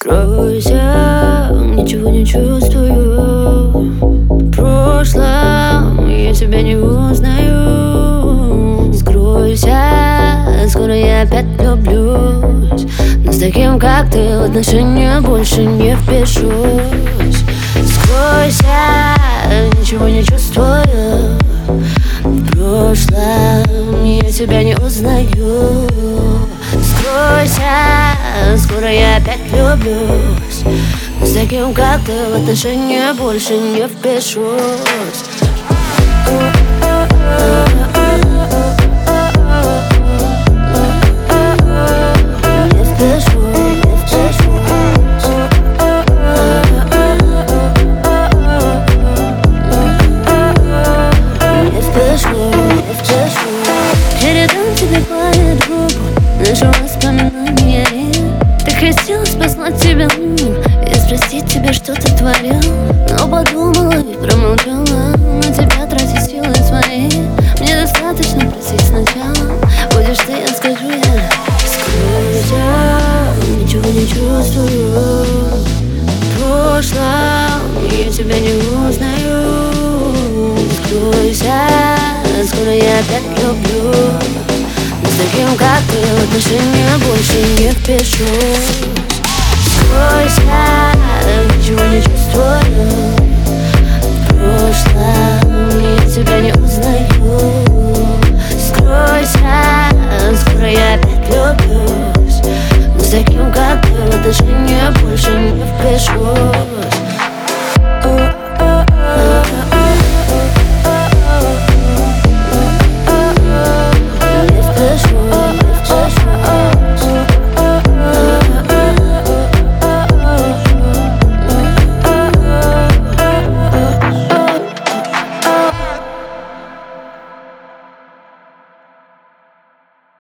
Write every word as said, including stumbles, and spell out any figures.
Скройся, ничего не чувствую. В прошлом я тебя не узнаю. Скройся, скоро я опять влюблюсь, но с таким, как ты, в отношения больше не впишусь. Скройся, ничего не чувствую. В прошлом я тебя не узнаю. Скройся, скоро я опять влюблюсь, но с таким, как ты, в отношения больше не впишусь. Передам тебе по-другому наши воспоминания. Так хотелось послать тебя и спросить тебя, что ты творил, но подумала и промолчала. На тебя тратить силы свои мне достаточно просить сначала. Будешь ты, я скажу я. Скройся, ничего не чувствую. В прошлом я тебя не узнаю. Скройся, скоро я опять люблю, но с таким, как ты, в отношения больше не впишусь. Скройся, ничего не чувствую. В прошлом я тебя не узнаю. Скройся, скоро я опять влюблюсь, но с таким, как ты, в отношения больше не впишусь.